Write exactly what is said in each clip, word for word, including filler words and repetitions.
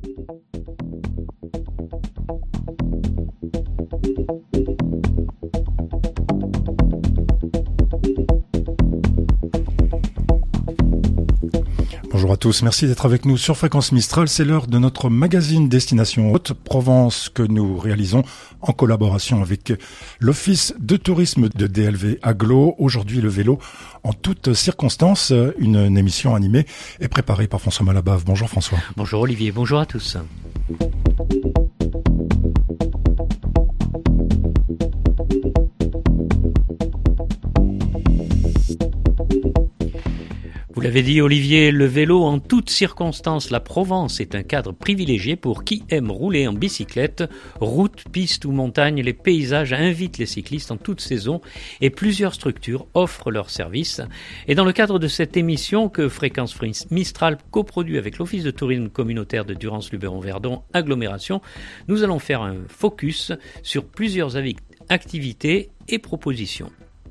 Bonjour à tous, merci d'être avec nous sur Fréquence Mistral. C'est l'heure de notre magazine Destination Haute-Provence que nous réalisons en collaboration avec l'Office de tourisme de D L V Agglo. Aujourd'hui, le vélo en toutes circonstances, une, une émission animée et préparée par François Malabave. Bonjour François. Bonjour Olivier, bonjour à tous. Vous l'avez dit Olivier, le vélo en toutes circonstances, la Provence est un cadre privilégié pour qui aime rouler en bicyclette. Route, piste ou montagne, les paysages invitent les cyclistes en toute saison et plusieurs structures offrent leurs services. Et dans le cadre de cette émission que Fréquence Mistral coproduit avec l'Office de tourisme communautaire de Durance-Luberon-Verdon Agglomération, nous allons faire un focus sur plusieurs activités et propositions.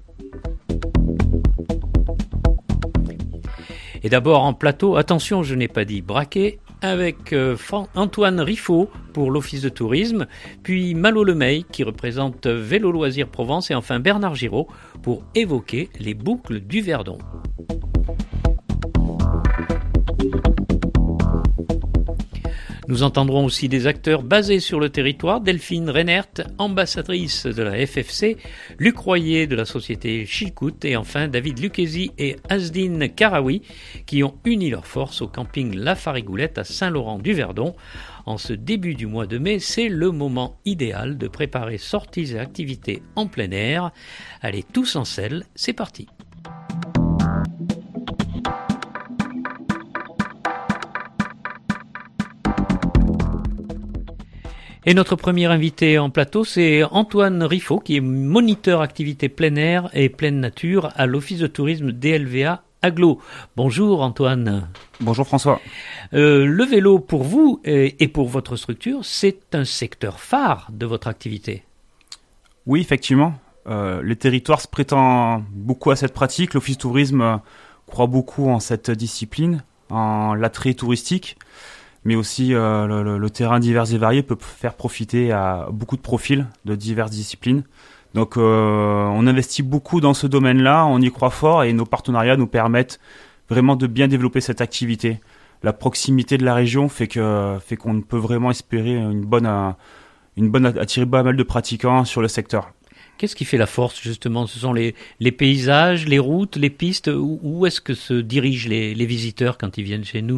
Et d'abord en plateau, attention, je n'ai pas dit braquet, avec euh, Antoine Riffaut pour l'Office de tourisme, puis Malo Lemay qui représente Vélo Loisirs Provence et enfin Bernard Giraud pour évoquer les boucles du Verdon. Nous entendrons aussi des acteurs basés sur le territoire, Delphine Reinert, ambassadrice de la F F C, Luc Royer de la société Chilcout et enfin David Lucchesi et Asdine Karaoui qui ont uni leurs forces au camping La Farigoulette à Saint-Laurent-du-Verdon. En ce début du mois de mai, c'est le moment idéal de préparer sorties et activités en plein air. Allez tous en selle, c'est parti. Et notre premier invité en plateau, c'est Antoine Riffaut, qui est moniteur activité plein air et pleine nature à l'Office de tourisme D L V A Agglo. Bonjour Antoine. Bonjour François. Euh, le vélo pour vous et, et pour votre structure, c'est un secteur phare de votre activité. Oui, effectivement. Euh, les territoires se prétendent beaucoup à cette pratique. L'Office de tourisme euh, croit beaucoup en cette discipline, en l'attrait touristique. Mais aussi euh, le, le terrain divers et varié peut faire profiter à beaucoup de profils de diverses disciplines. Donc euh, on investit beaucoup dans ce domaine-là, on y croit fort et nos partenariats nous permettent vraiment de bien développer cette activité. La proximité de la région fait que fait qu'on peut vraiment espérer une bonne une bonne attirer pas mal de pratiquants sur le secteur. Qu'est-ce qui fait la force justement ? Ce sont les les paysages, les routes, les pistes. Où, où est-ce que se dirigent les, les visiteurs quand ils viennent chez nous ?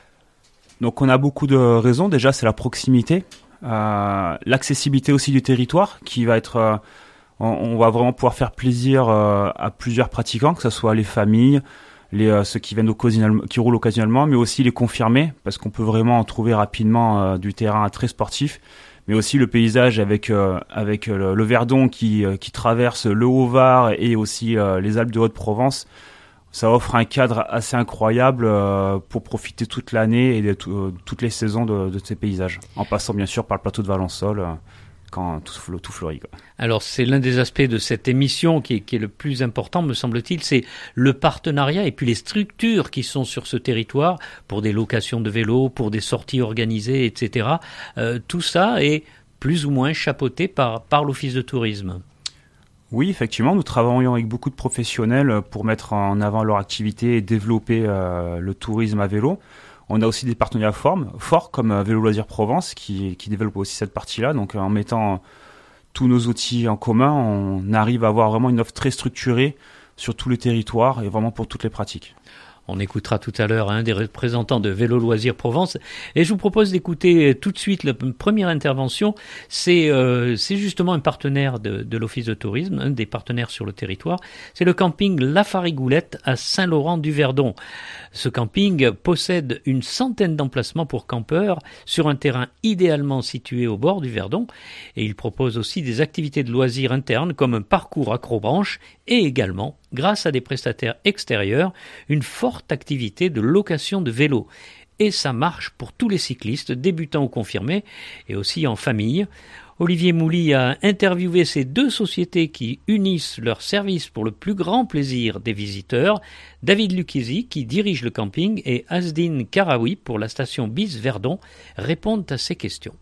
Donc on a beaucoup de raisons. Déjà, c'est la proximité, euh, l'accessibilité aussi du territoire, qui va être, euh, on, on va vraiment pouvoir faire plaisir euh, à plusieurs pratiquants, que ce soit les familles, les euh, ceux qui viennent occasionnellement, qui roulent occasionnellement, mais aussi les confirmés, parce qu'on peut vraiment en trouver rapidement euh, du terrain très sportif, mais aussi le paysage avec euh, avec le, le Verdon qui euh, qui traverse le Haut-Var et aussi euh, les Alpes de Haute-Provence. Ça offre un cadre assez incroyable euh, pour profiter toute l'année et de t- euh, toutes les saisons de, de ces paysages, en passant bien sûr par le plateau de Valençol, euh, quand tout, tout fleurit, quoi. Alors c'est l'un des aspects de cette émission qui est, qui est le plus important, me semble-t-il, c'est le partenariat et puis les structures qui sont sur ce territoire pour des locations de vélos, pour des sorties organisées, et cetera. Euh, tout ça est plus ou moins chapeauté par, par l'Office de tourisme. Oui, effectivement, nous travaillons avec beaucoup de professionnels pour mettre en avant leur activité et développer euh, le tourisme à vélo. On a aussi des partenariats forts, forts comme euh, Vélo Loisirs Provence qui, qui développe aussi cette partie-là. Donc en mettant tous nos outils en commun, on arrive à avoir vraiment une offre très structurée sur tout le territoire et vraiment pour toutes les pratiques. On écoutera tout à l'heure un des représentants de Vélo Loisirs Provence. Et je vous propose d'écouter tout de suite la première intervention. C'est, euh, c'est justement un partenaire de, de l'Office de tourisme, un des partenaires sur le territoire. C'est le camping La Farigoulette à Saint-Laurent-du-Verdon. Ce camping possède une centaine d'emplacements pour campeurs sur un terrain idéalement situé au bord du Verdon. Et il propose aussi des activités de loisirs internes comme un parcours accrobranche et également, grâce à des prestataires extérieurs, une forte activité de location de vélos. et ça marche pour tous les cyclistes, débutants ou confirmés, et aussi en famille. Olivier Mouly a interviewé ces deux sociétés qui unissent leurs services pour le plus grand plaisir des visiteurs. David Lucchesi, qui dirige le camping, et Asdine Karaoui pour la station Bise Verdon répondent à ces questions.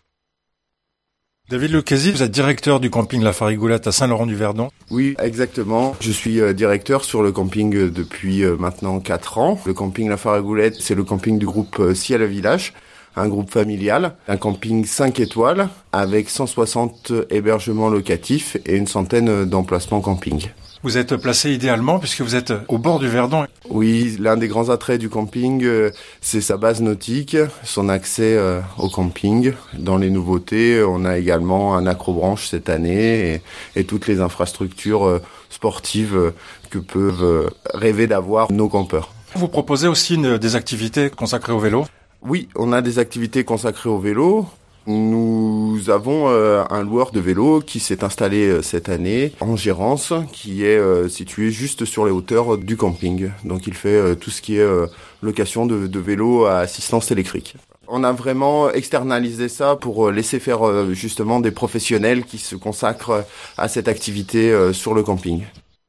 David Lucchesi, vous êtes directeur du camping La Farigoulette à Saint-Laurent-du-Verdon. Oui, exactement. Je suis euh, directeur sur le camping euh, depuis euh, maintenant quatre ans. Le camping La Farigoulette, c'est le camping du groupe euh, Ciel Village, un groupe familial, un camping cinq étoiles avec cent soixante hébergements locatifs et une centaine d'emplacements camping. Vous êtes placé idéalement puisque vous êtes au bord du Verdon. Oui, l'un des grands attraits du camping, euh, c'est sa base nautique, son accès euh, au camping. Dans les nouveautés, on a également un accrobranche cette année et, et toutes les infrastructures euh, sportives euh, que peuvent euh, rêver d'avoir nos campeurs. Vous proposez aussi une, des activités consacrées au vélo? Oui, on a des activités consacrées au vélo. Nous avons euh, un loueur de vélo qui s'est installé euh, cette année en Gérance, qui est euh, situé juste sur les hauteurs du camping. Donc il fait euh, tout ce qui est euh, location de, de vélo à assistance électrique. On a vraiment externalisé ça pour laisser faire euh, justement des professionnels qui se consacrent à cette activité euh, sur le camping.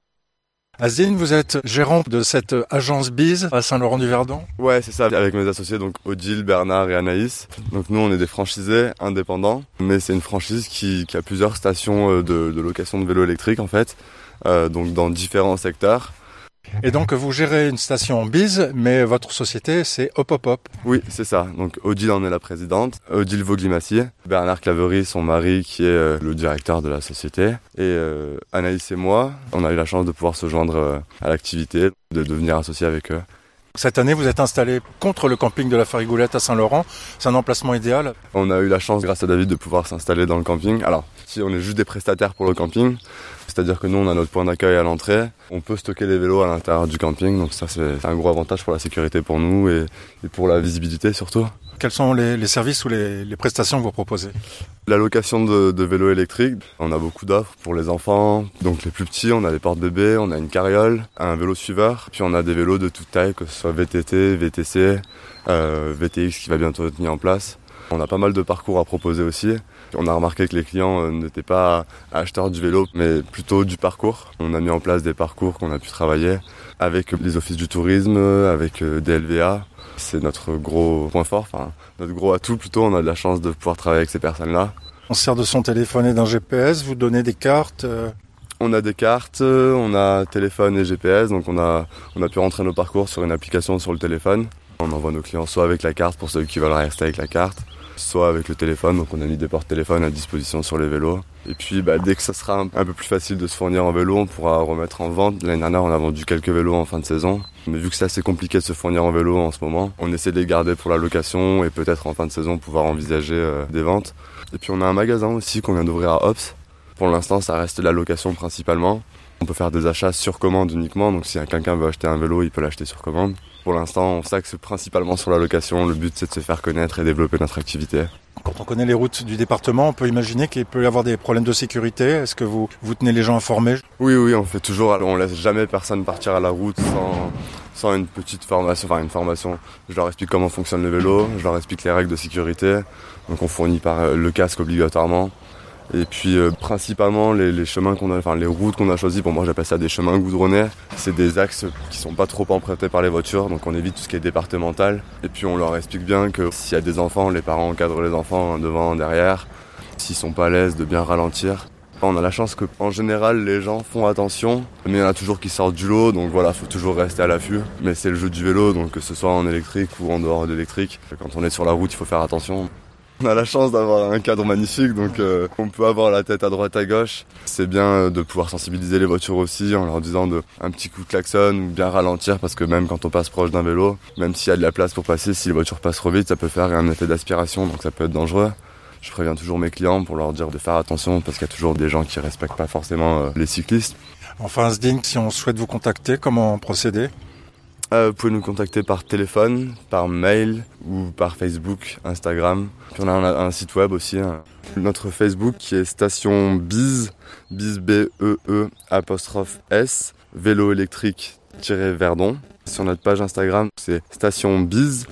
Asdine, vous êtes gérant de cette agence Bise à Saint-Laurent-du-Verdon? Ouais, c'est ça, avec mes associés, donc Odile, Bernard et Anaïs. Donc nous, on est des franchisés indépendants, mais c'est une franchise qui, qui a plusieurs stations de, de location de vélos électriques, en fait, euh, donc dans différents secteurs. Et donc vous gérez une station Bise, mais votre société c'est Hop Hop Hop. Oui, c'est ça. Donc Odile en est la présidente, Odile Vauglimassier, Bernard Claverie, son mari, qui est euh, le directeur de la société, et euh, Anaïs et moi, on a eu la chance de pouvoir se joindre euh, à l'activité, de devenir associés avec eux. Cette année, vous êtes installé contre le camping de la Farigoulette à Saint-Laurent. C'est un emplacement idéal. On a eu la chance, grâce à David, de pouvoir s'installer dans le camping. Alors, si on est juste des prestataires pour le camping, c'est-à-dire que nous, on a notre point d'accueil à l'entrée. On peut stocker les vélos à l'intérieur du camping. Donc ça, c'est un gros avantage pour la sécurité pour nous et, et pour la visibilité surtout. Quels sont les, les services ou les, les prestations que vous proposez? La location de, de vélos électriques. On a beaucoup d'offres pour les enfants. Donc les plus petits, on a les porte-bébés, on a une carriole, un vélo suiveur. Puis on a des vélos de toute taille, que ce soit V T T, V T C, euh, V T X qui va bientôt être mis en place. On a pas mal de parcours à proposer aussi. On a remarqué que les clients n'étaient pas acheteurs du vélo, mais plutôt du parcours. On a mis en place des parcours qu'on a pu travailler avec les offices du tourisme, avec des L V A. C'est notre gros point fort, enfin notre gros atout plutôt. On a de la chance de pouvoir travailler avec ces personnes-là. On se sert de son téléphone et d'un G P S, vous donnez des cartes euh... On a des cartes, on a téléphone et G P S, donc on a, on a pu rentrer nos parcours sur une application sur le téléphone. On envoie nos clients soit avec la carte pour ceux qui veulent rester avec la carte, soit avec le téléphone, donc on a mis des porte-téléphones à disposition sur les vélos. Et puis bah, dès que ça sera un, un peu plus facile de se fournir en vélo, on pourra remettre en vente. L'année dernière, on a vendu quelques vélos en fin de saison. Mais vu que c'est assez compliqué de se fournir en vélo en ce moment, on essaie de les garder pour la location et peut-être en fin de saison pouvoir envisager euh, des ventes. Et puis on a un magasin aussi qu'on vient d'ouvrir à Ops. Pour l'instant, ça reste la location principalement. On peut faire des achats sur commande uniquement, donc si quelqu'un veut acheter un vélo, il peut l'acheter sur commande. Pour l'instant, on s'axe principalement sur la location. Le but, c'est de se faire connaître et développer notre activité. Quand on connaît les routes du département, on peut imaginer qu'il peut y avoir des problèmes de sécurité. Est-ce que vous, vous tenez les gens informés? Oui, oui, on fait toujours. On laisse jamais personne partir à la route sans, sans une petite formation. Enfin, une formation. Je leur explique comment fonctionne le vélo. Je leur explique les règles de sécurité. Donc, on fournit par le casque obligatoirement. Et puis euh, principalement les, les chemins qu'on a, enfin les routes qu'on a choisies, pour moi j'appelle ça des chemins goudronnés. C'est des axes qui sont pas trop empruntés par les voitures, donc on évite tout ce qui est départemental. Et puis on leur explique bien que s'il y a des enfants, les parents encadrent les enfants devant, derrière. S'ils sont pas à l'aise, de bien ralentir. On a la chance qu'en général les gens font attention, mais il y en a toujours qui sortent du lot, donc voilà, faut toujours rester à l'affût. Mais c'est le jeu du vélo, donc que ce soit en électrique ou en dehors d'électrique, quand on est sur la route, il faut faire attention. On a la chance d'avoir un cadre magnifique, donc euh, on peut avoir la tête à droite à gauche. C'est bien de pouvoir sensibiliser les voitures aussi en leur disant de, un petit coup de klaxon ou bien ralentir, parce que même quand on passe proche d'un vélo, même s'il y a de la place pour passer, si les voitures passent trop vite, ça peut faire un effet d'aspiration, donc ça peut être dangereux. Je préviens toujours mes clients pour leur dire de faire attention, parce qu'il y a toujours des gens qui respectent pas forcément euh, les cyclistes. Enfin, Asdine, si on souhaite vous contacter, comment procéder? Euh, vous pouvez nous contacter par téléphone, par mail ou par Facebook, Instagram. Puis on a un, un site web aussi, hein. Notre Facebook qui est Station Bise, Bise B E E apostrophe S, vélo électrique Verdon. Sur notre page Instagram, c'est Station Bise,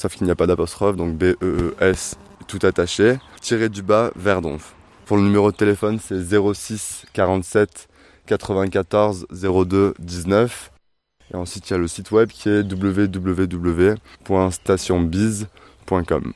sauf qu'il n'y a pas d'apostrophe, donc B E E S tout attaché, tiré du bas Verdonf. Pour le numéro de téléphone, c'est zéro six quarante-sept quatre-vingt-quatorze zéro deux dix-neuf. Et ensuite, il y a le site web qui est w w w point station biz point com.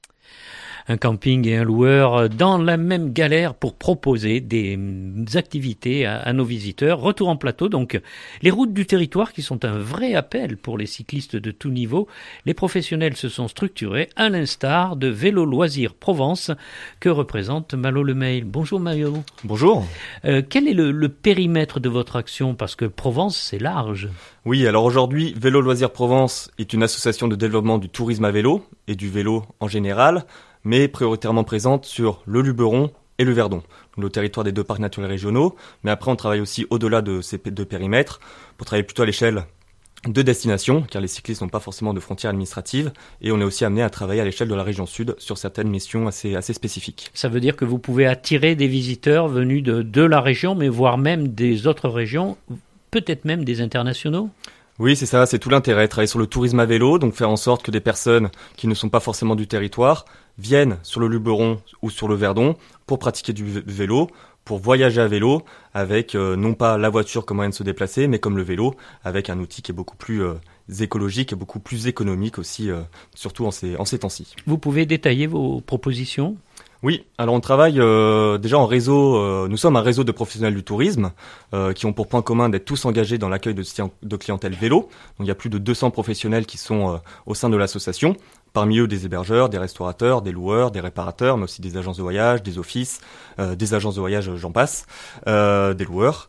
Un camping et un loueur dans la même galère pour proposer des activités à, à nos visiteurs. Retour en plateau, donc les routes du territoire qui sont un vrai appel pour les cyclistes de tout niveau. Les professionnels se sont structurés à l'instar de Vélo Loisirs Provence que représente Malo Lemail. Bonjour Malo. Bonjour. Euh, quel est le, le périmètre de votre action? Parce que Provence, c'est large. Oui, alors aujourd'hui, Vélo Loisirs Provence est une association de développement du tourisme à vélo et du vélo en général, mais prioritairement présente sur le Luberon et le Verdon, le territoire des deux parcs naturels régionaux. Mais après, on travaille aussi au-delà de ces deux périmètres pour travailler plutôt à l'échelle de destination, car les cyclistes n'ont pas forcément de frontières administratives, et on est aussi amené à travailler à l'échelle de la région sud sur certaines missions assez, assez spécifiques. Ça veut dire que vous pouvez attirer des visiteurs venus de, de la région, mais voire même des autres régions, peut-être même des internationaux? Oui, c'est ça, c'est tout l'intérêt, travailler sur le tourisme à vélo, donc faire en sorte que des personnes qui ne sont pas forcément du territoire viennent sur le Luberon ou sur le Verdon pour pratiquer du vélo, pour voyager à vélo avec euh, non pas la voiture comme moyen de se déplacer, mais comme le vélo, avec un outil qui est beaucoup plus euh, écologique et beaucoup plus économique aussi, euh, surtout en ces, en ces temps-ci. Vous pouvez détailler vos propositions ? Oui, alors on travaille euh, déjà en réseau, euh, nous sommes un réseau de professionnels du tourisme euh, qui ont pour point commun d'être tous engagés dans l'accueil de, de clientèle vélo. Donc il y a plus de deux cents professionnels qui sont euh, au sein de l'association, parmi eux des hébergeurs, des restaurateurs, des loueurs, des réparateurs, mais aussi des agences de voyage, des offices, euh, des agences de voyage, j'en passe, euh, des loueurs.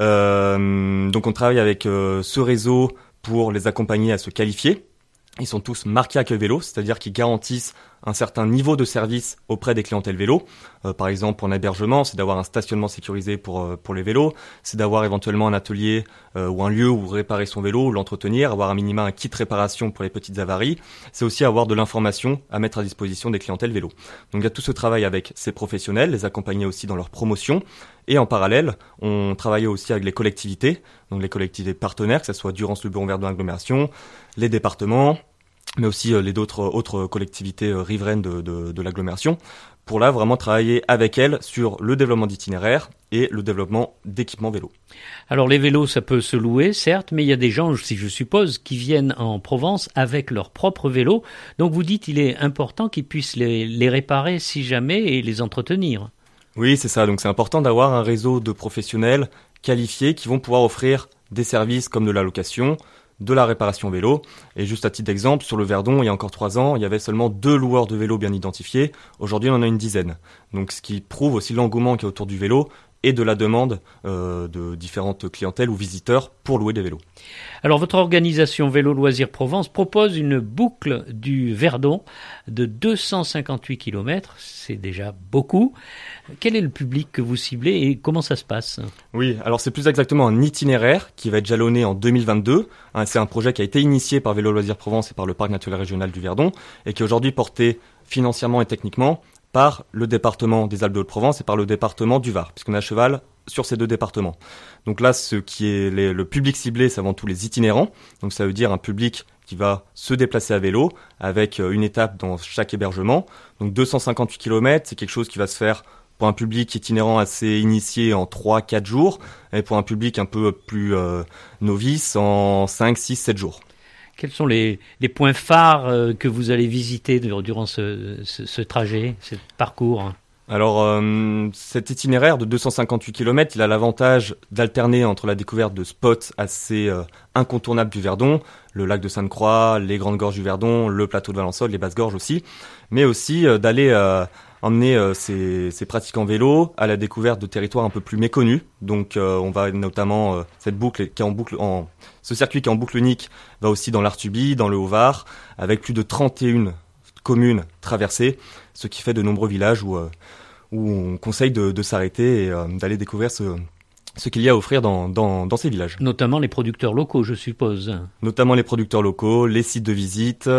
Euh, donc on travaille avec euh, ce réseau pour les accompagner à se qualifier. Ils sont tous marqués accueil vélo, c'est-à-dire qu'ils garantissent un certain niveau de service auprès des clientèles vélo. Euh, par exemple, en hébergement, c'est d'avoir un stationnement sécurisé pour euh, pour les vélos, c'est d'avoir éventuellement un atelier euh, ou un lieu où réparer son vélo ou l'entretenir, avoir un minima un kit réparation pour les petites avaries. C'est aussi avoir de l'information à mettre à disposition des clientèles vélo. Donc il y a tout ce travail avec ces professionnels, les accompagner aussi dans leur promotion. Et en parallèle, on travaille aussi avec les collectivités, donc les collectivités partenaires, que ce soit Durance Luberon Verdon Agglomération, les départements, mais aussi euh, les d'autres autres collectivités euh, riveraines de, de, de l'agglomération, pour là vraiment travailler avec elles sur le développement d'itinéraires et le développement d'équipements vélo. Alors les vélos, ça peut se louer, certes, mais il y a des gens, si je suppose, qui viennent en Provence avec leur propre vélo. Donc vous dites qu'il est important qu'ils puissent les, les réparer si jamais et les entretenir. Oui, c'est ça. Donc c'est important d'avoir un réseau de professionnels qualifiés qui vont pouvoir offrir des services comme de la location, de la réparation vélo. Et juste à titre d'exemple, sur le Verdon, il y a encore trois ans, il y avait seulement deux loueurs de vélo bien identifiés. Aujourd'hui, on en a une dizaine. Donc ce qui prouve aussi l'engouement qu'il y a autour du vélo et de la demande euh, de différentes clientèles ou visiteurs pour louer des vélos. Alors votre organisation Vélo Loisirs Provence propose une boucle du Verdon de deux cent cinquante-huit kilomètres, c'est déjà beaucoup. Quel est le public que vous ciblez et comment ça se passe ? Oui, alors c'est plus exactement un itinéraire qui va être jalonné en deux mille vingt-deux. C'est un projet qui a été initié par Vélo Loisirs Provence et par le Parc naturel régional du Verdon et qui est aujourd'hui porté financièrement et techniquement par le département des Alpes-de-Haute-Provence et par le département du Var, puisqu'on est à cheval sur ces deux départements. Donc là, ce qui est les, le public ciblé, c'est avant tout les itinérants. Donc ça veut dire un public qui va se déplacer à vélo avec une étape dans chaque hébergement. Donc deux cent cinquante-huit kilomètres, c'est quelque chose qui va se faire pour un public itinérant assez initié en trois à quatre jours et pour un public un peu plus euh, novice en cinq, six, sept jours. Quels sont les, les points phares euh, que vous allez visiter durant ce, ce, ce trajet, ce parcours ? Alors, euh, cet itinéraire de deux cent cinquante-huit kilomètres, il a l'avantage d'alterner entre la découverte de spots assez euh, incontournables du Verdon, le lac de Sainte-Croix, les grandes gorges du Verdon, le plateau de Valençol, les basses gorges aussi, mais aussi euh, d'aller euh, emmener euh, ces, ces pratiquants vélo à la découverte de territoires un peu plus méconnus. Donc, euh, on va notamment euh, cette boucle qui est en boucle, en ce circuit qui est en boucle unique, va aussi dans l'Artuby, dans le Haut-Var, avec plus de trente et une communes traversées, ce qui fait de nombreux villages où euh, où on conseille de, de s'arrêter et euh, d'aller découvrir ce, ce qu'il y a à offrir dans, dans, dans ces villages. Notamment les producteurs locaux, je suppose. Notamment les producteurs locaux, les sites de visite,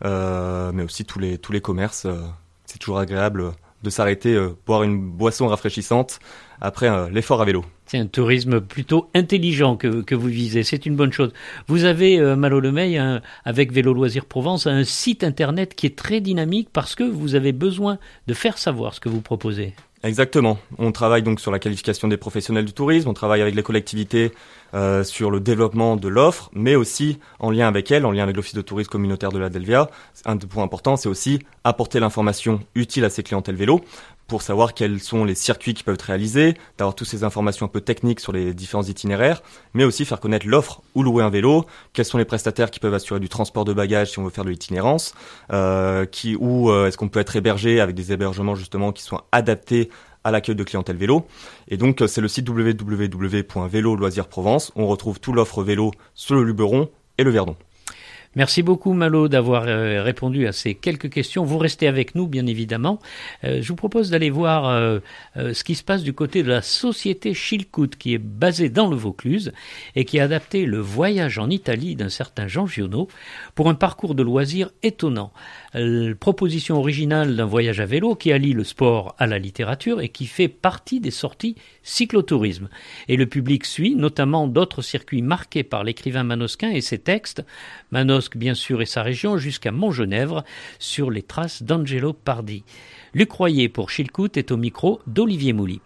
euh, mais aussi tous les, tous les commerces. Euh, c'est toujours agréable de s'arrêter, euh, boire une boisson rafraîchissante après euh, l'effort à vélo. C'est un tourisme plutôt intelligent que, que vous visez, c'est une bonne chose. Vous avez, euh, Malo Lemeil, un, avec Vélo Loisirs Provence, un site internet qui est très dynamique parce que vous avez besoin de faire savoir ce que vous proposez. Exactement. On travaille donc sur la qualification des professionnels du tourisme, on travaille avec les collectivités euh, sur le développement de l'offre, mais aussi en lien avec elles, en lien avec l'Office de tourisme communautaire de la Delvia. Un des points importants, c'est aussi apporter l'information utile à ces clientèles vélo pour savoir quels sont les circuits qui peuvent être réalisés, d'avoir toutes ces informations un peu techniques sur les différents itinéraires, mais aussi faire connaître l'offre où louer un vélo, quels sont les prestataires qui peuvent assurer du transport de bagages si on veut faire de l'itinérance, euh, qui, où euh, est-ce qu'on peut être hébergé avec des hébergements justement qui sont adaptés à l'accueil de clientèle vélo. Et donc c'est le site w w w point vélo loisirs provence, on retrouve toute l'offre vélo sur le Luberon et le Verdon. Merci beaucoup Malo d'avoir euh, répondu à ces quelques questions. Vous restez avec nous bien évidemment. Euh, je vous propose d'aller voir euh, euh, ce qui se passe du côté de la société Chilcoot qui est basée dans le Vaucluse et qui a adapté le voyage en Italie d'un certain Jean Giono pour un parcours de loisirs étonnant. Euh, proposition originale d'un voyage à vélo qui allie le sport à la littérature et qui fait partie des sorties cyclotourisme. Et le public suit notamment d'autres circuits marqués par l'écrivain manosquin et ses textes. Manosque bien sûr et sa région jusqu'à Montgenèvre sur les traces d'Angelo Pardi. Luc Royer pour Chilcoot est au micro d'Olivier Mouly.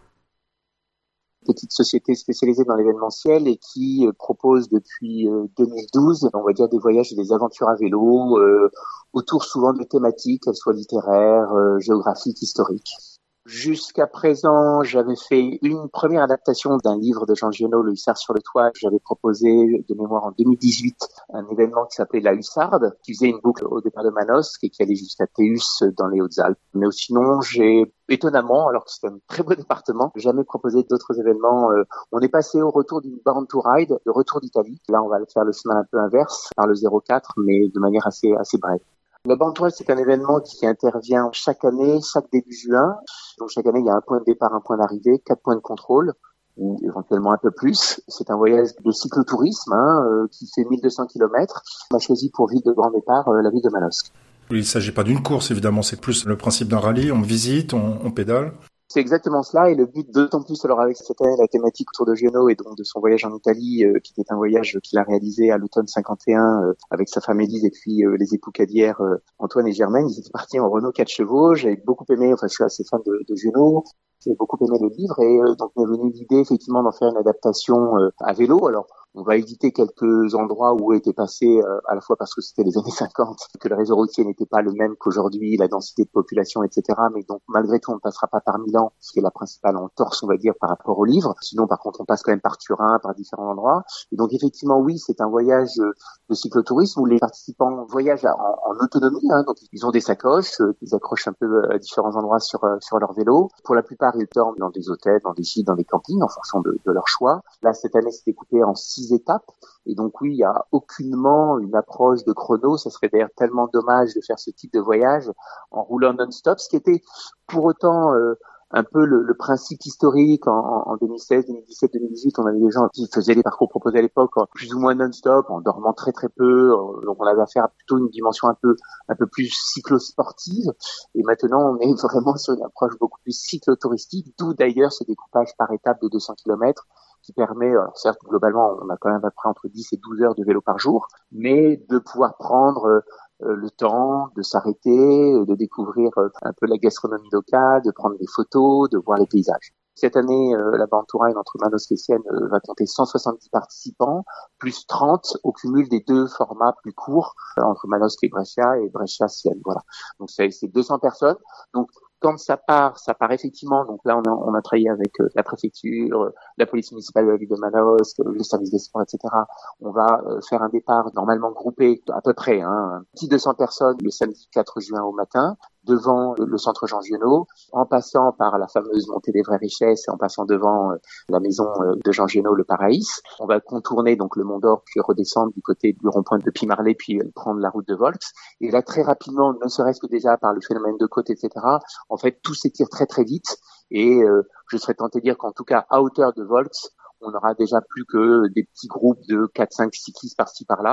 Petite société spécialisée dans l'événementiel et qui euh, propose depuis euh, deux mille douze, on va dire, des voyages et des aventures à vélo euh, autour souvent de thématiques, qu'elles soient littéraires, euh, géographiques, historiques. Jusqu'à présent, j'avais fait une première adaptation d'un livre de Jean Giono, Le Hussard sur le toit. J'avais proposé de mémoire en deux mille dix-huit un événement qui s'appelait La Hussarde, qui faisait une boucle au départ de Manosque et qui allait jusqu'à Théus dans les Hautes-Alpes. Mais sinon, j'ai étonnamment, alors que c'est un très beau département, jamais proposé d'autres événements. On est passé au retour d'une Born to Ride, de retour d'Italie. Là, on va faire le chemin un peu inverse, par le zéro quatre, mais de manière assez assez brève. Le Born to Ride, c'est un événement qui intervient chaque année, chaque début juin. Donc chaque année, il y a un point de départ, un point d'arrivée, quatre points de contrôle, ou éventuellement un peu plus. C'est un voyage de cyclotourisme hein, euh, qui fait mille deux cents kilomètres. On a choisi pour ville de grand départ euh, la ville de Manosque. Il ne s'agit pas d'une course, évidemment, c'est plus le principe d'un rallye. On visite, on, on pédale. C'est exactement cela, et le but d'autant plus, alors avec cette année la thématique autour de Giono et donc de son voyage en Italie, euh, qui était un voyage qu'il a réalisé à l'automne cinquante et un euh, avec sa femme Élise et puis euh, les époux Cadière, euh, Antoine et Germaine. Ils étaient partis en Renault quatre chevaux. J'ai beaucoup aimé, enfin je suis assez fan de, de Giono. J'ai beaucoup aimé le livre et euh, donc m'est venue l'idée effectivement d'en faire une adaptation euh, à vélo. Alors on va éviter quelques endroits où était passé euh, à la fois parce que c'était les années cinquante, que le réseau routier n'était pas le même qu'aujourd'hui, la densité de population, et cetera. Mais donc malgré tout, on ne passera pas par Milan, ce qui est la principale entorse, on va dire, par rapport au livre. Sinon, par contre, on passe quand même par Turin, par différents endroits. Et donc effectivement, oui, c'est un voyage de cyclotourisme où les participants voyagent en, en autonomie. Hein, donc ils ont des sacoches, euh, ils accrochent un peu à différents endroits sur euh, sur leur vélo. Pour la plupart, ils dorment dans des hôtels, dans des gîtes, dans des campings, en fonction de, de leur choix. Là, cette année, c'est découpé en six étapes. Et donc oui, il y a aucunement une approche de chrono. Ça serait d'ailleurs tellement dommage de faire ce type de voyage en roulant non-stop, ce qui était pour autant euh, un peu le, le principe historique. En, en deux mille seize, deux mille dix-sept, deux mille dix-huit, on avait des gens qui faisaient les parcours proposés à l'époque en plus ou moins non-stop, en dormant très très peu. Donc on avait affaire à plutôt une dimension un peu un peu plus cyclosportive. Et maintenant, on est vraiment sur une approche beaucoup plus cyclotouristique, d'où d'ailleurs ce découpage par étape de deux cents kilomètres qui permet, alors certes, globalement, on a quand même à peu près entre dix et douze heures de vélo par jour, mais de pouvoir prendre euh, le temps de s'arrêter, de découvrir euh, un peu la gastronomie locale, de prendre des photos, de voir les paysages. Cette année, euh, la Born to Ride entre Manosque et Sienne euh, va compter cent soixante-dix participants, plus trente au cumul des deux formats plus courts, euh, entre Manosque et Brescia et Brescia-Sienne. Voilà. Donc c'est, c'est deux cents personnes. Donc quand ça part, ça part effectivement. Donc là, on a, on a travaillé avec euh, la préfecture, euh, la police municipale de la ville de Manosque, euh, le service des sports, et cetera. On va euh, faire un départ normalement groupé, à peu près, hein, un petit deux cents personnes le samedi quatre juin au matin, devant le, le centre Jean Giono, en passant par la fameuse montée des vraies richesses et en passant devant euh, la maison euh, de Jean Giono, le Paraïs. On va contourner donc le Mont d'Or, puis redescendre du côté du rond-point de Pimarlé, puis euh, prendre la route de Volx. Et là, très rapidement, ne serait-ce que déjà par le phénomène de côte, et cetera, en fait, tout s'étire très très vite. Et euh, je serais tenté de dire qu'en tout cas, à hauteur de Volx, on n'aura déjà plus que des petits groupes de quatre cinq cyclistes par-ci par-là.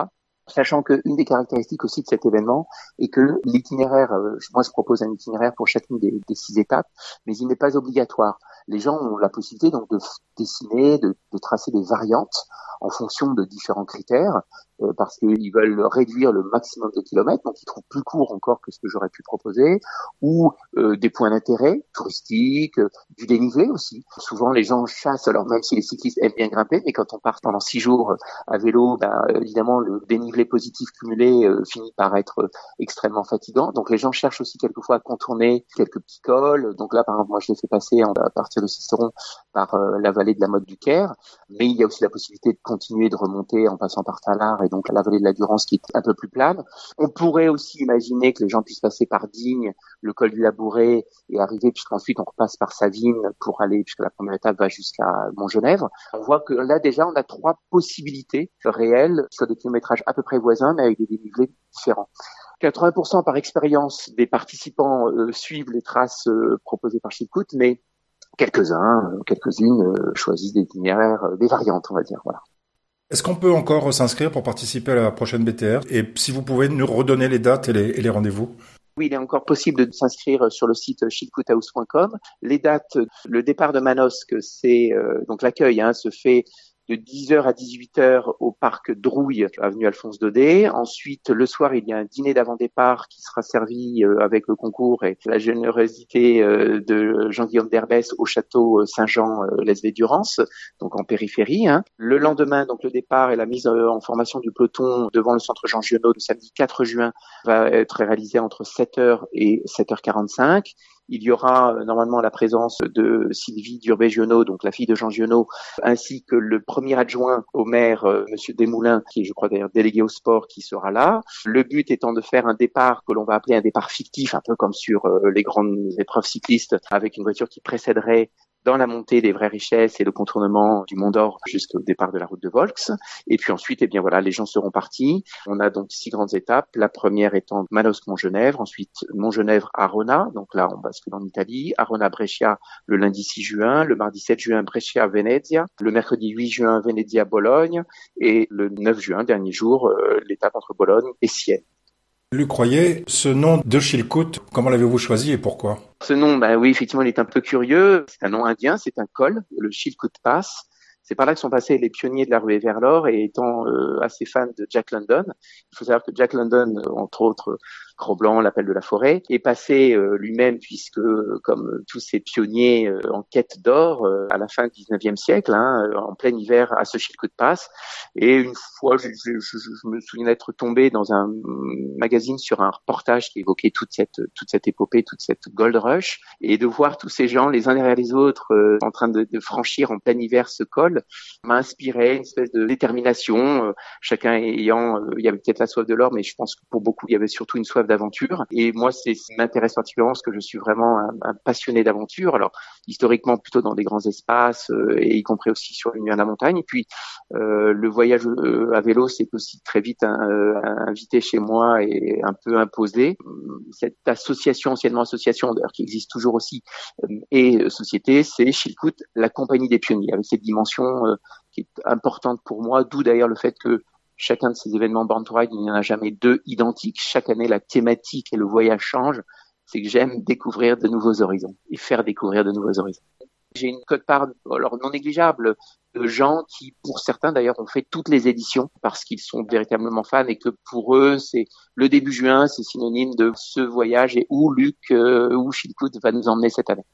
Sachant qu'une des caractéristiques aussi de cet événement est que l'itinéraire, euh, moi je propose un itinéraire pour chacune des, des six étapes, mais il n'est pas obligatoire. Les gens ont la possibilité donc de dessiner, de, de tracer des variantes en fonction de différents critères, euh, parce qu'ils veulent réduire le maximum de kilomètres, donc ils trouvent plus court encore que ce que j'aurais pu proposer, ou euh, des points d'intérêt touristiques, euh, du dénivelé aussi. Souvent les gens chassent, alors même si les cyclistes aiment bien grimper, mais quand on part pendant six jours à vélo, ben, évidemment le dénivelé positif cumulé euh, finit par être euh, extrêmement fatigant. Donc les gens cherchent aussi quelquefois à contourner quelques petits cols. Donc là, par exemple, moi je l'ai fait passer en, à partir de Sisteron par euh, la vallée de la Motte du Caire, mais il y a aussi la possibilité de continuer de remonter en passant par Tallard et donc la vallée de la Durance qui est un peu plus plane. On pourrait aussi imaginer que les gens puissent passer par Digne, le col du Labouré et arriver, puisqu'ensuite on repasse par Savines pour aller, puisque la première étape va jusqu'à Montgenèvre. On voit que là déjà on a trois possibilités réelles sur des kilométrages à peu près voisins mais avec des dénivelés différents. quatre-vingts pour cent par expérience des participants euh, suivent les traces euh, proposées par Chilkoot, mais quelques-uns, euh, quelques-unes euh, choisissent des itinéraires, euh, des variantes, on va dire. Voilà. Est-ce qu'on peut encore s'inscrire pour participer à la prochaine B T R? Et si vous pouvez nous redonner les dates et les, et les rendez-vous? Oui, il est encore possible de s'inscrire sur le site chilkoot house point com. Les dates, le départ de Manosque, c'est euh, donc l'accueil hein, se fait de dix heures à dix-huit heures au parc Drouille, avenue Alphonse Daudet. Ensuite, le soir, il y a un dîner d'avant-départ qui sera servi euh, avec le concours et la générosité euh, de Jean-Guillaume d'Herbès au château Saint-Jean-Lesvé-Durance, donc en périphérie. Hein. Le lendemain, donc le départ et la mise en formation du peloton devant le centre Jean Giono le samedi quatre juin va être réalisé entre sept heures et sept heures quarante-cinq. Il y aura euh, normalement la présence de Sylvie Durbé-Giono, donc la fille de Jean Giono, ainsi que le premier adjoint au maire, euh, Monsieur Desmoulins, qui est, je crois d'ailleurs délégué au sport, qui sera là. Le but étant de faire un départ que l'on va appeler un départ fictif, un peu comme sur euh, les grandes épreuves cyclistes, avec une voiture qui précéderait dans la montée des vraies richesses et le contournement du Mont d'Or jusqu'au départ de la route de Volx. Et puis ensuite, eh bien voilà, les gens seront partis. On a donc six grandes étapes. La première étant Manosque-Montgenèvre, ensuite Montgenèvre-Arona, donc là on bascule en Italie, Arona-Brescia le lundi six juin, le mardi sept juin Brescia-Venezia, le mercredi huit juin Venezia-Bologne et le neuf juin, dernier jour, euh, l'étape entre Bologne et Sienne. Luc Royer, ce nom de Chilkoot, comment l'avez-vous choisi et pourquoi? Ce nom, ben oui, effectivement, il est un peu curieux. C'est un nom indien, c'est un col, le Chilkoot Pass. C'est par là que sont passés les pionniers de la ruée vers l'or et étant euh, assez fan de Jack London. Il faut savoir que Jack London, entre autres, Cro-Blanc, l'appel de la forêt, est passé euh, lui-même, puisque comme tous ces pionniers euh, en quête d'or, euh, à la fin du dix-neuvième siècle, hein, en plein hiver, à ce Chilkoot Pass. Et une fois, je, je, je, je me souviens d'être tombé dans un magazine sur un reportage qui évoquait toute cette toute cette épopée, toute cette Gold Rush, et de voir tous ces gens, les uns derrière les autres, euh, en train de, de franchir en plein hiver ce col, m'a inspiré une espèce de détermination, euh, chacun ayant, euh, il y avait peut-être la soif de l'or, mais je pense que pour beaucoup, il y avait surtout une soif d'aventure. Et moi, c'est ce qui m'intéresse particulièrement, parce que je suis vraiment un, un passionné d'aventure. Alors, historiquement, plutôt dans des grands espaces, euh, et y compris aussi sur une nuit à la montagne. Et puis, euh, le voyage euh, à vélo, c'est aussi très vite un, euh, invité chez moi et un peu imposé. Cette association, anciennement association, d'ailleurs, qui existe toujours aussi, euh, et société, c'est Chilkoot, la compagnie des pionniers, avec cette dimension euh, qui est importante pour moi, d'où d'ailleurs le fait que chacun de ces événements Born to Ride, il n'y en a jamais deux identiques. Chaque année, la thématique et le voyage changent. C'est que j'aime découvrir de nouveaux horizons et faire découvrir de nouveaux horizons. J'ai une quote-part, alors non négligeable, de gens qui, pour certains d'ailleurs, ont fait toutes les éditions parce qu'ils sont véritablement fans et que pour eux, c'est le début juin, c'est synonyme de ce voyage et où Luc, euh, où Chilkoot va nous emmener cette année.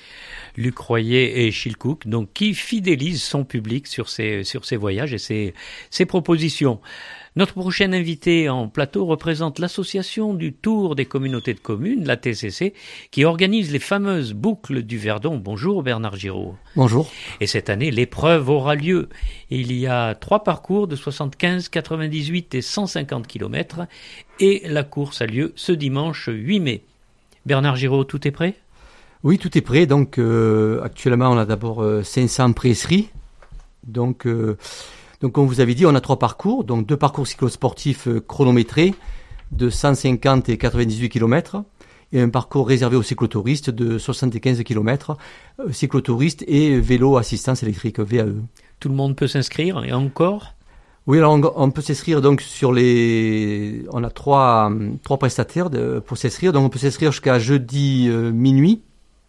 Luc Royer et Chilkoot, donc qui fidélise son public sur ses sur ses voyages et ses ses propositions. Notre prochain invité en plateau représente l'association du Tour des communautés de communes, la T C C, qui organise les fameuses boucles du Verdon. Bonjour Bernard Giraud. Bonjour. Et cette année, l'épreuve aura lieu. Il y a trois parcours de soixante-quinze, quatre-vingt-dix-huit et cent cinquante kilomètres et la course a lieu ce dimanche huit mai. Bernard Giraud, tout est prêt ? Oui, tout est prêt. Donc, euh, actuellement, on a d'abord euh, cinq cents presseries. Donc, euh, donc, comme vous avez dit, on a trois parcours. Donc, deux parcours cyclosportifs euh, chronométrés de cent cinquante et quatre-vingt-dix-huit kilomètres et un parcours réservé aux cyclotouristes de soixante-quinze kilomètres, euh, cyclotouristes et vélo assistance électrique, V A E. Tout le monde peut s'inscrire et encore ? Oui, alors on, on peut s'inscrire donc sur les. On a trois trois prestataires de, pour s'inscrire, donc on peut s'inscrire jusqu'à jeudi euh, minuit.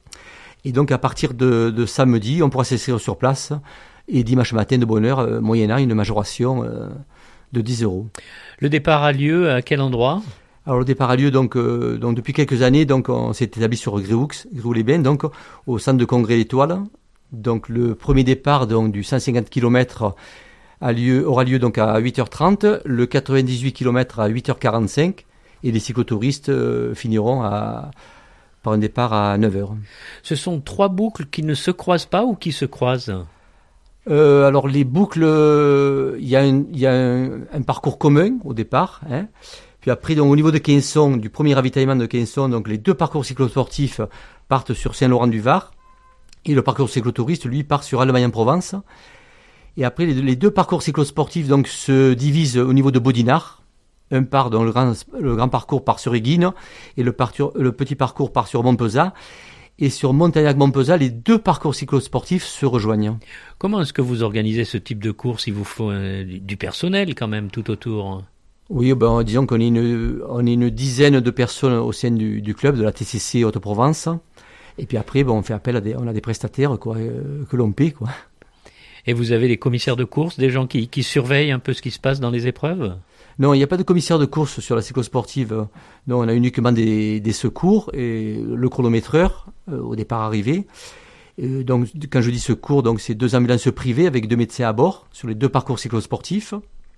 Et donc à partir de, de samedi, on pourra s'inscrire sur place. Et dimanche matin de bonne heure, euh, moyennant une majoration euh, de dix euros. Le départ a lieu à quel endroit ? Alors le départ a lieu donc, euh, donc depuis quelques années, donc on s'est établi sur Gréoux, Gréoux-les-Bains, donc au centre de congrès L'Étoile. Donc le premier départ donc du cent cinquante kilomètres a lieu, aura lieu donc à huit heures trente, le quatre-vingt-dix-huit kilomètres à huit heures quarante-cinq et les cyclotouristes euh, finiront à, par un départ à neuf heures. Ce sont trois boucles qui ne se croisent pas ou qui se croisent ? euh, Alors les boucles, il euh, y a, un, y a un, un parcours commun au départ, hein. Puis après, donc, au niveau de Quinson, du premier ravitaillement de Quinson, donc les deux parcours cyclosportifs partent sur Saint-Laurent-du-Var et le parcours cyclotouriste, lui, part sur Allemagne-en-Provence. Et après, les, les deux parcours cyclosportifs donc, se divisent au niveau de Bodinard. Un part, donc, le, grand, le grand parcours part sur Éguines et le, parcours, le petit parcours part sur Montpezat. Et sur Montagnac-Montpezat, les deux parcours cyclosportifs se rejoignent. Comment est-ce que vous organisez ce type de course ? Il vous faut euh, du personnel quand même tout autour. Oui, ben, disons qu'on est une, on est une dizaine de personnes au sein du, du club de la T C C Haute-Provence. Et puis après, ben, on fait appel à des, on a des prestataires, quoi, euh, que l'on paie, quoi. Et vous avez des commissaires de course, des gens qui, qui surveillent un peu ce qui se passe dans les épreuves ? Non, il n'y a pas de commissaire de course sur la cyclosportive. Non, on a uniquement des, des secours et le chronométreur euh, au départ arrivé. Euh, donc, quand je dis secours, donc c'est deux ambulances privées avec deux médecins à bord sur les deux parcours cyclosportifs.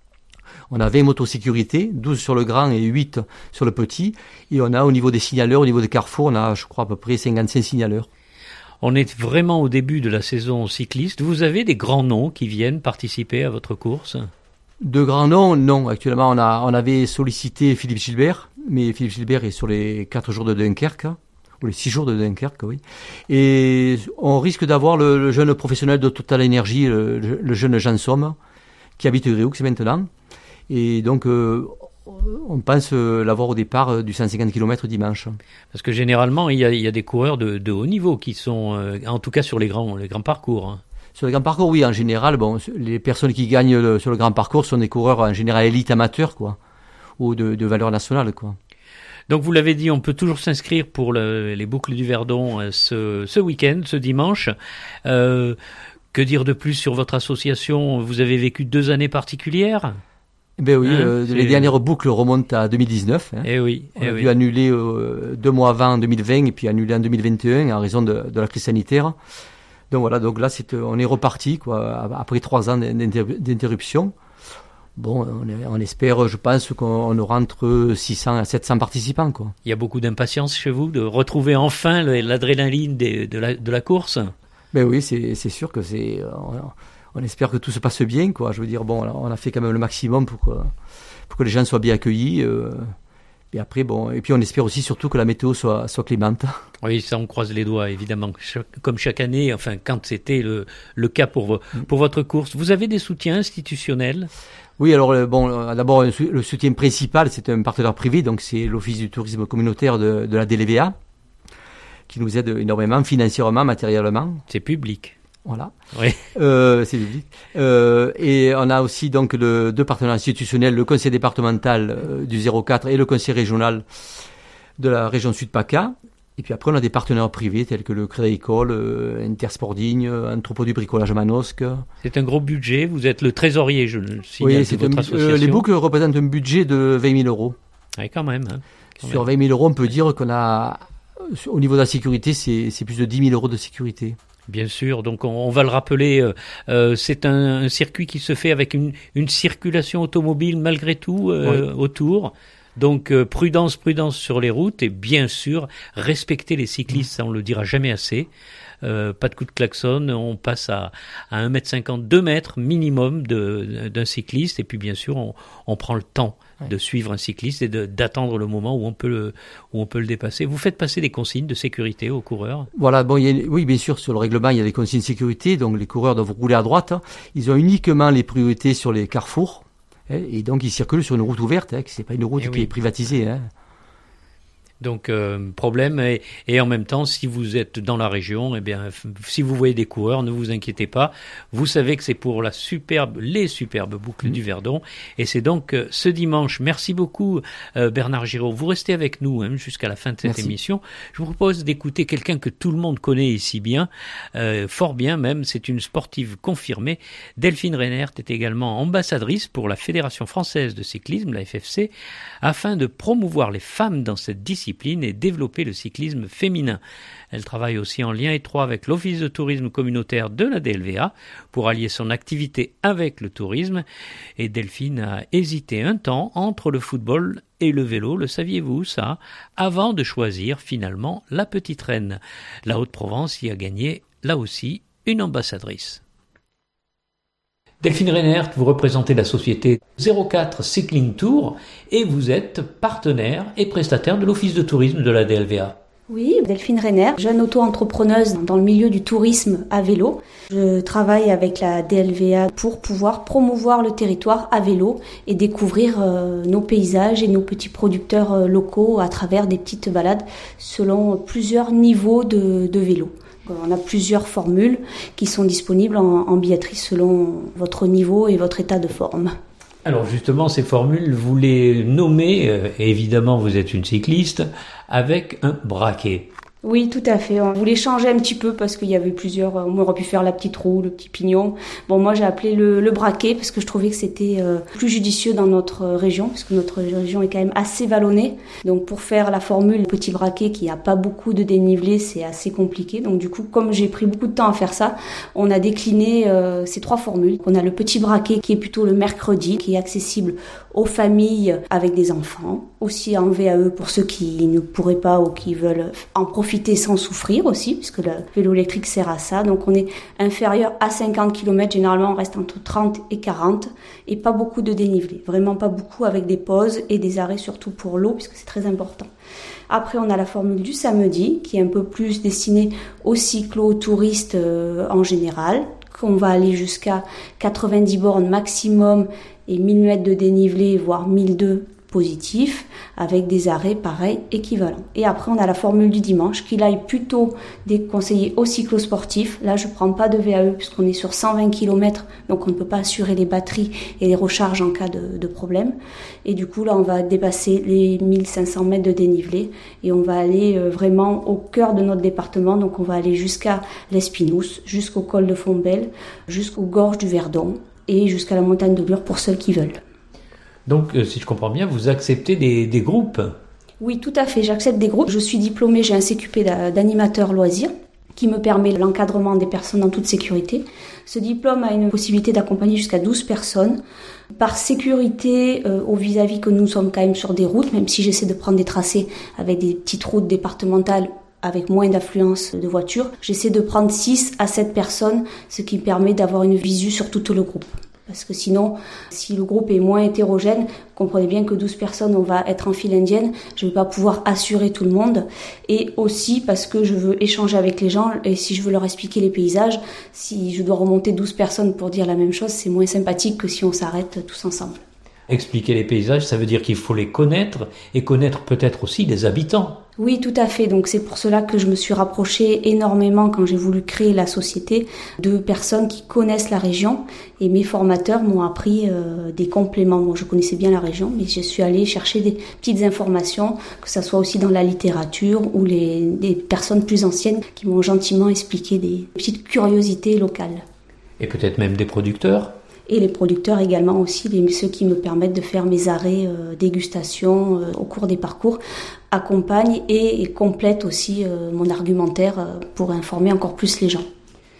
On a vingt motos sécurité, douze sur le grand et huit sur le petit. Et on a au niveau des signaleurs, au niveau des carrefours, on a je crois à peu près cinquante-cinq signaleurs. On est vraiment au début de la saison cycliste. Vous avez des grands noms qui viennent participer à votre course ? De grands noms, non. Actuellement, on, a, on avait sollicité Philippe Gilbert, mais Philippe Gilbert est sur les quatre jours de Dunkerque, ou les six jours de Dunkerque, oui. Et on risque d'avoir le, le jeune professionnel de Total Energy, le, le jeune Jean Somme, qui habite Gréoux maintenant. Et donc, euh, on pense l'avoir au départ du cent cinquante kilomètres dimanche. Parce que généralement, il y a, il y a des coureurs de, de haut niveau qui sont, euh, en tout cas sur les grands, les grands parcours. Hein. Sur les grands parcours, oui, en général, bon, les personnes qui gagnent le, sur le grand parcours sont des coureurs en général élite amateur, quoi, ou de, de valeur nationale, quoi. Donc vous l'avez dit, on peut toujours s'inscrire pour le, les boucles du Verdon ce, ce week-end, ce dimanche. Euh, que dire de plus sur votre association ? Vous avez vécu deux années particulières ? Ben oui, hein, euh, les dernières boucles remontent à deux mille dix-neuf. Hein. Eh oui, on eh a oui. dû annuler euh, deux mois avant en deux mille vingt et puis annuler en deux mille vingt et un en raison de, de la crise sanitaire. Donc voilà, donc là c'est, on est reparti quoi après trois ans d'interruption. Bon, on, est, on espère, je pense qu'on aura entre six cents à sept cents participants quoi. Il y a beaucoup d'impatience chez vous de retrouver enfin l'adrénaline de, de, la, de la course. Ben oui, c'est, c'est sûr que c'est. On, on espère que tout se passe bien quoi. Je veux dire, bon, on a fait quand même le maximum pour que pour que les gens soient bien accueillis. Euh, Et après, bon, et puis on espère aussi surtout que la météo soit, soit clémente. Oui, ça on croise les doigts, évidemment, comme chaque année, enfin quand c'était le, le cas pour, pour votre course. Vous avez des soutiens institutionnels ? Oui, alors bon, d'abord le soutien principal, c'est un partenaire privé, donc c'est l'Office du tourisme communautaire de, de la D L V A, qui nous aide énormément, financièrement, matériellement. C'est public. Voilà. Oui. Euh, c'est public. Euh, et on a aussi donc le, deux partenaires institutionnels, le conseil départemental euh, du zéro quatre et le conseil régional de la région Sud-PACA. Et puis après, on a des partenaires privés tels que le Crédit Agricole, euh, Intersporting, euh, Entrepôt du bricolage Manosque. C'est un gros budget. Vous êtes le trésorier, je le signale, oui, de c'est votre un, association. Euh, les boucles représentent un budget de vingt mille euros. Oui, quand même. Hein, quand Sur même. vingt mille euros, on peut dire qu'on a, au niveau de la sécurité, c'est, c'est plus de dix mille euros de sécurité. Bien sûr, donc on, on va le rappeler, euh, euh, c'est un, un circuit qui se fait avec une, une circulation automobile malgré tout euh, oui. autour. Donc euh, prudence, prudence sur les routes et bien sûr respecter les cyclistes, ça on le dira jamais assez. Euh, pas de coup de klaxon, on passe à, à un mètre cinquante, deux mètres minimum de, d'un cycliste et puis bien sûr on, on prend le temps ouais. de suivre un cycliste et de, d'attendre le moment où on peut le, où on peut le dépasser. Vous faites passer des consignes de sécurité aux coureurs ? Voilà, bon, il y a, oui bien sûr sur le règlement il y a des consignes de sécurité, donc les coureurs doivent rouler à droite, ils ont uniquement les priorités sur les carrefours et donc ils circulent sur une route ouverte, hein, c'est pas une route et qui oui. est privatisée. Hein. Donc euh, problème et, et en même temps si vous êtes dans la région, eh bien f- si vous voyez des coureurs, ne vous inquiétez pas, vous savez que c'est pour la superbe, les superbes boucles mmh. du Verdon et c'est donc euh, ce dimanche. Merci beaucoup euh, Bernard Giraud. Vous restez avec nous hein, jusqu'à la fin de cette Merci. émission. Je vous propose d'écouter quelqu'un que tout le monde connaît ici bien, euh, fort bien même. C'est une sportive confirmée. Delphine Reynert est également ambassadrice pour la Fédération française de cyclisme, la F F C, afin de promouvoir les femmes dans cette discipline et développer le cyclisme féminin. Elle travaille aussi en lien étroit avec l'Office de tourisme communautaire de la D L V A pour allier son activité avec le tourisme. Et Delphine a hésité un temps entre le football et le vélo, le saviez-vous ça, avant de choisir finalement la petite reine. La Haute-Provence y a gagné, là aussi, une ambassadrice. Delphine Reynert, vous représentez la société zéro quatre Cycling Tour et vous êtes partenaire et prestataire de l'Office de tourisme de la D L V A. Oui, Delphine Reynert, jeune auto-entrepreneuse dans le milieu du tourisme à vélo. Je travaille avec la D L V A pour pouvoir promouvoir le territoire à vélo et découvrir euh, nos paysages et nos petits producteurs euh, locaux à travers des petites balades selon plusieurs niveaux de, de vélo. On a plusieurs formules qui sont disponibles en, en billetterie selon votre niveau et votre état de forme. Alors justement, ces formules, vous les nommez, euh, évidemment vous êtes une cycliste, avec un braquet. Oui, tout à fait. On voulait changer un petit peu parce qu'il y avait plusieurs... On aurait pu faire la petite roue, le petit pignon. Bon, moi, j'ai appelé le, le braquet parce que je trouvais que c'était euh, plus judicieux dans notre région, parce que notre région est quand même assez vallonnée. Donc, pour faire la formule petit braquet qui n'a pas beaucoup de dénivelé, c'est assez compliqué. Donc, du coup, comme j'ai pris beaucoup de temps à faire ça, on a décliné euh, ces trois formules. On a le petit braquet qui est plutôt le mercredi, qui est accessible aux familles avec des enfants, aussi en V A E pour ceux qui ne pourraient pas ou qui veulent en profiter sans souffrir aussi, puisque le vélo électrique sert à ça. Donc on est inférieur à cinquante kilomètres, généralement on reste entre trente et quarante, et pas beaucoup de dénivelé, vraiment pas beaucoup, avec des pauses et des arrêts surtout pour l'eau, puisque c'est très important. Après, on a la formule du samedi, qui est un peu plus destinée aux cyclo-touristes euh, en général, qu'on va aller jusqu'à quatre-vingt-dix bornes maximum et mille mètres de dénivelé, voire mille deux positifs, avec des arrêts pareils, équivalents. Et après, on a la formule du dimanche, qui là est plutôt déconseillée aux cyclosportifs. Là, je ne prends pas de V A E, puisqu'on est sur cent vingt kilomètres, donc on ne peut pas assurer les batteries et les recharges en cas de, de problème. Et du coup, là, on va dépasser les mille cinq cents mètres de dénivelé, et on va aller vraiment au cœur de notre département, donc on va aller jusqu'à l'Espinouse, jusqu'au col de Fontbelle, jusqu'aux gorges du Verdon, et jusqu'à la montagne de Bure pour ceux qui veulent. Donc, euh, si je comprends bien, vous acceptez des, des groupes ? Oui, tout à fait, j'accepte des groupes. Je suis diplômée, j'ai un C Q P d'animateur loisirs qui me permet l'encadrement des personnes en toute sécurité. Ce diplôme a une possibilité d'accompagner jusqu'à douze personnes. Par sécurité, euh, au vis-à-vis que nous sommes quand même sur des routes, même si j'essaie de prendre des tracés avec des petites routes départementales avec moins d'affluence de voitures, j'essaie de prendre six à sept personnes, ce qui permet d'avoir une visu sur tout le groupe. Parce que sinon, si le groupe est moins hétérogène, comprenez bien que douze personnes, on va être en file indienne, je ne vais pas pouvoir assurer tout le monde. Et aussi parce que je veux échanger avec les gens, et si je veux leur expliquer les paysages, si je dois remonter douze personnes pour dire la même chose, c'est moins sympathique que si on s'arrête tous ensemble. Expliquer les paysages, ça veut dire qu'il faut les connaître, et connaître peut-être aussi les habitants. Oui, tout à fait. Donc c'est pour cela que je me suis rapprochée énormément quand j'ai voulu créer la société de personnes qui connaissent la région. Et mes formateurs m'ont appris euh, des compléments. Bon, je connaissais bien la région, mais je suis allée chercher des petites informations, que ça soit aussi dans la littérature ou les des personnes plus anciennes qui m'ont gentiment expliqué des petites curiosités locales. Et peut-être même des producteurs ? Et les producteurs également aussi, les, ceux qui me permettent de faire mes arrêts euh, dégustation euh, au cours des parcours, accompagnent et, et complètent aussi euh, mon argumentaire euh, pour informer encore plus les gens.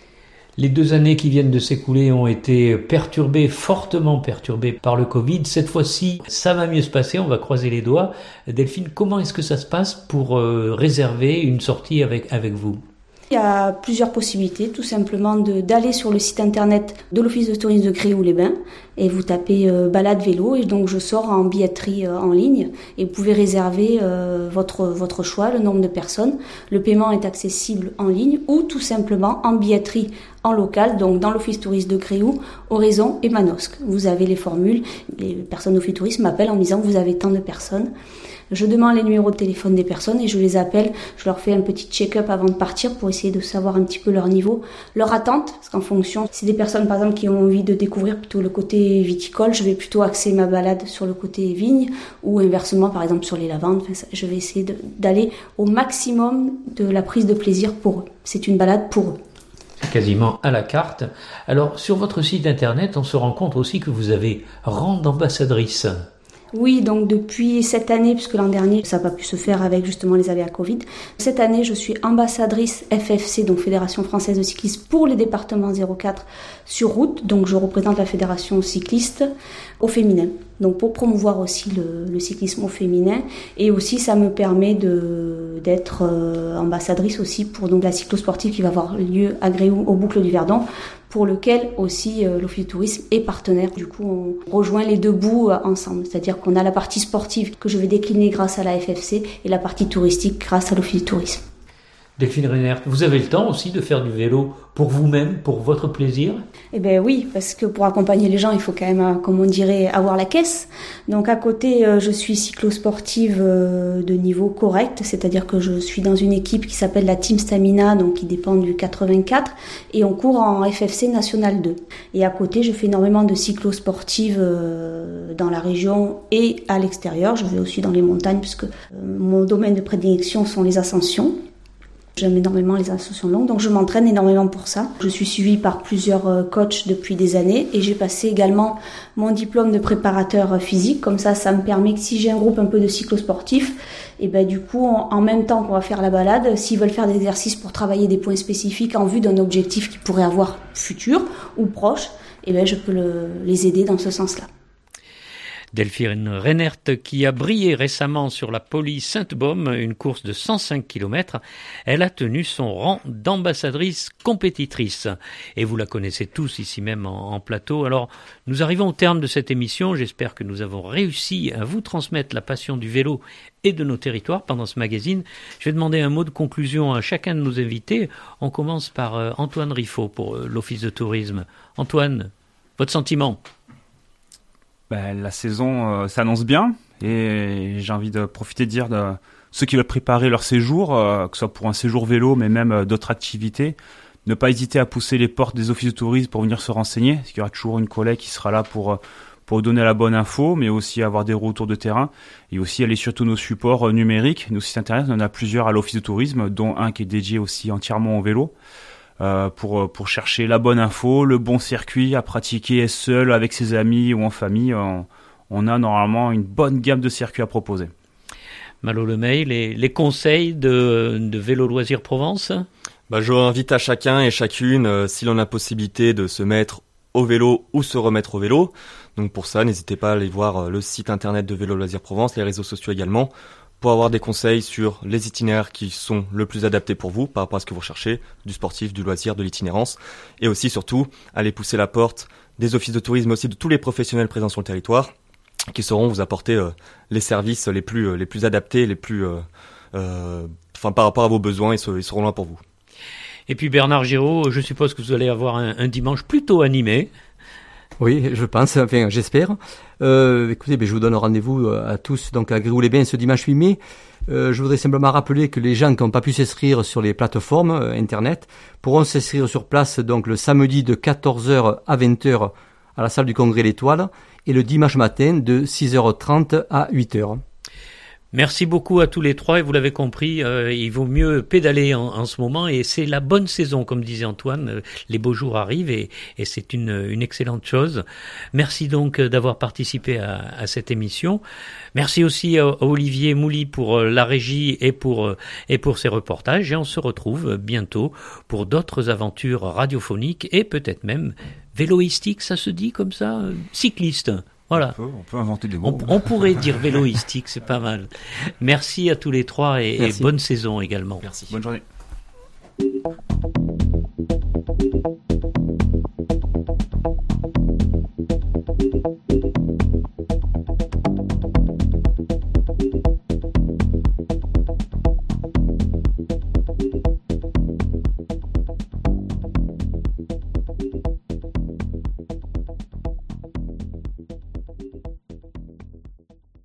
Les deux années qui viennent de s'écouler ont été perturbées, fortement perturbées par le Covid. Cette fois-ci, ça va mieux se passer, on va croiser les doigts. Delphine, comment est-ce que ça se passe pour euh, réserver une sortie avec, avec vous ? Il y a plusieurs possibilités, tout simplement de, d'aller sur le site internet de l'Office de tourisme de Gréoux-les-Bains et vous tapez euh, balade vélo et donc je sors en billetterie euh, en ligne et vous pouvez réserver euh, votre, votre choix, le nombre de personnes. Le paiement est accessible en ligne ou tout simplement en billetterie en local, donc dans l'Office tourisme de Gréoux, Oraison et Manosque. Vous avez les formules, les personnes d'Office tourisme m'appellent en me disant que vous avez tant de personnes. Je demande les numéros de téléphone des personnes et je les appelle. Je leur fais un petit check-up avant de partir pour essayer de savoir un petit peu leur niveau, leur attente. Parce qu'en fonction, si des personnes par exemple qui ont envie de découvrir plutôt le côté viticole, je vais plutôt axer ma balade sur le côté vigne ou inversement par exemple sur les lavandes. Enfin, je vais essayer de, d'aller au maximum de la prise de plaisir pour eux. C'est une balade pour eux. Quasiment à la carte. Alors, sur votre site internet, on se rend compte aussi que vous avez rang d'ambassadrice. Oui, donc depuis cette année, puisque l'an dernier, ça n'a pas pu se faire avec justement les aléas Covid. Cette année, je suis ambassadrice F F C, donc Fédération Française de Cyclisme, pour les départements zéro quatre sur route. Donc, je représente la Fédération cycliste au féminin. Donc, pour promouvoir aussi le, le cyclisme au féminin. Et aussi, ça me permet de, d'être euh, ambassadrice aussi pour donc, la cyclosportive qui va avoir lieu à Gréoux, aux Boucles du Verdon, pour lequel aussi euh, l'Office du tourisme est partenaire. Du coup, on rejoint les deux bouts euh, ensemble. C'est-à-dire qu'on a la partie sportive que je vais décliner grâce à la F F C et la partie touristique grâce à l'Office du tourisme. Delphine Reinert, vous avez le temps aussi de faire du vélo pour vous-même, pour votre plaisir ? Eh bien oui, parce que pour accompagner les gens, il faut quand même, comme on dirait, avoir la caisse. Donc à côté, euh, je suis cyclosportive euh, de niveau correct, c'est-à-dire que je suis dans une équipe qui s'appelle la Team Stamina, donc qui dépend du quatre-vingt-quatre, et on court en F F C National deux. Et à côté, je fais énormément de cyclosportive euh, dans la région et à l'extérieur. Je vais aussi dans les montagnes, puisque euh, mon domaine de prédilection sont les ascensions. J'aime énormément les ascensions longues, donc je m'entraîne énormément pour ça. Je suis suivie par plusieurs coachs depuis des années et j'ai passé également mon diplôme de préparateur physique. Comme ça, ça me permet que si j'ai un groupe un peu de cyclosportifs, et ben du coup, en même temps qu'on va faire la balade, s'ils veulent faire des exercices pour travailler des points spécifiques en vue d'un objectif qu'ils pourraient avoir futur ou proche, et ben je peux le, les aider dans ce sens-là. Delphine Reinert, qui a brillé récemment sur la Poli Sainte-Baume, une course de cent cinq kilomètres, elle a tenu son rang d'ambassadrice compétitrice. Et vous la connaissez tous ici même en, en plateau. Alors, nous arrivons au terme de cette émission. J'espère que nous avons réussi à vous transmettre la passion du vélo et de nos territoires pendant ce magazine. Je vais demander un mot de conclusion à chacun de nos invités. On commence par euh, Antoine Riffaut pour euh, l'Office de tourisme. Antoine, votre sentiment ? Ben, la saison euh, s'annonce bien et j'ai envie de profiter de dire de ceux qui veulent préparer leur séjour, euh, que ce soit pour un séjour vélo mais même euh, d'autres activités, ne pas hésiter à pousser les portes des offices de tourisme pour venir se renseigner, parce qu'il y aura toujours une collègue qui sera là pour, pour donner la bonne info, mais aussi avoir des retours de terrain et aussi aller sur tous nos supports euh, numériques, nos sites internet. On en a plusieurs à l'office de tourisme, dont un qui est dédié aussi entièrement au vélo. Euh, pour pour chercher la bonne info, le bon circuit à pratiquer seul, avec ses amis ou en famille. On, on a normalement une bonne gamme de circuits à proposer. Malo Lemay, les, les conseils de, de Vélo Loisirs Provence ? Bah, je invite à chacun et chacune, euh, si l'on a possibilité, de se mettre au vélo ou se remettre au vélo. Donc pour ça, n'hésitez pas à aller voir le site internet de Vélo Loisirs Provence, les réseaux sociaux également, pour avoir des conseils sur les itinéraires qui sont le plus adaptés pour vous par rapport à ce que vous recherchez, du sportif, du loisir, de l'itinérance, et aussi surtout aller pousser la porte des offices de tourisme, mais aussi de tous les professionnels présents sur le territoire, qui sauront vous apporter euh, les services les plus euh, les plus adaptés, les plus, euh, euh, enfin par rapport à vos besoins, ils, ils seront là pour vous. Et puis Bernard Giraud, je suppose que vous allez avoir un, un dimanche plutôt animé. Oui, je pense, enfin j'espère. Euh, écoutez, ben, je vous donne rendez-vous à tous donc à Gréoux-les-Bains ce dimanche huit mai. Euh, je voudrais simplement rappeler que les gens qui n'ont pas pu s'inscrire sur les plateformes euh, internet pourront s'inscrire sur place donc le samedi de quatorze heures à vingt heures à la salle du Congrès L'Étoile et le dimanche matin de six heures trente à huit heures. Merci beaucoup à tous les trois et vous l'avez compris, euh, il vaut mieux pédaler en, en ce moment et c'est la bonne saison comme disait Antoine, euh, les beaux jours arrivent et, et c'est une, une excellente chose. Merci donc d'avoir participé à, à cette émission. Merci aussi à, à Olivier Mouly pour euh, la régie et pour, euh, et pour ses reportages et on se retrouve bientôt pour d'autres aventures radiophoniques et peut-être même véloïstiques, ça se dit comme ça, euh, cyclistes. Voilà. On peut, on peut inventer des mots. On, on pourrait dire véloïstique, c'est pas mal. Merci à tous les trois et, et bonne saison également. Merci. Bonne journée. Thank you.